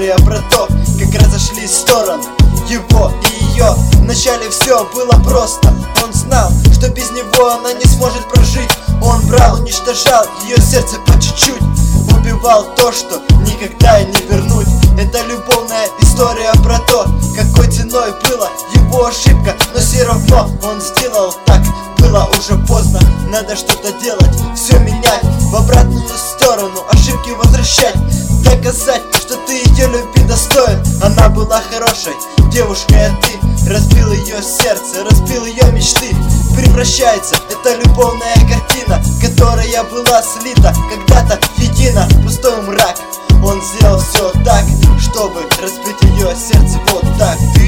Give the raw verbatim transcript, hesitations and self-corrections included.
история про то, как разошлись стороны его и ее. Вначале все было просто. Он знал, что без него она не сможет прожить. Он брал, уничтожал ее сердце по чуть-чуть, убивал то, что никогда и не вернуть. Это любовная история про то, какой ценой была его ошибка, но все равно он сделал так. Было уже поздно, надо что-то делать, все менять, в обратную сторону, ошибки возвращать, доказать, что ты ее любви достоин. Она была хорошей девушкой, а ты разбил ее сердце, разбил ее мечты. Превращается эта любовная картина, которая была слита когда-то едино, пустой мрак. Он сделал все так, чтобы разбить ее сердце вот так.